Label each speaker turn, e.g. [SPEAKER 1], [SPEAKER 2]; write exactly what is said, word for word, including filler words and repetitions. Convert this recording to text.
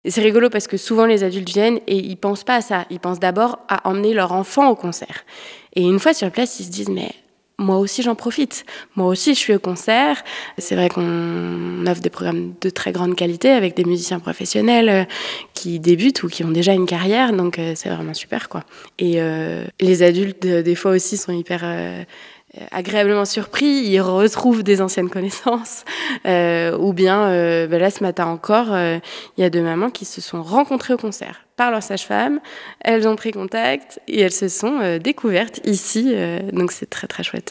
[SPEAKER 1] Et c'est rigolo parce que souvent les adultes viennent et ils pensent pas à ça. Ils pensent d'abord à emmener leur enfant au concert. Et une fois sur place, ils se disent « mais moi aussi j'en profite. Moi aussi je suis au concert ». C'est vrai qu'on offre des programmes de très grande qualité avec des musiciens professionnels qui débutent ou qui ont déjà une carrière. Donc c'est vraiment super, quoi. Et euh, les adultes, des fois aussi, sont hyper... Euh, agréablement surpris, ils retrouvent des anciennes connaissances. Euh, ou bien, euh, ben là, ce matin encore, il euh, y a deux mamans qui se sont rencontrées au concert par leur sage-femme. Elles ont pris contact et elles se sont euh, découvertes ici. Euh, donc, c'est très, très chouette.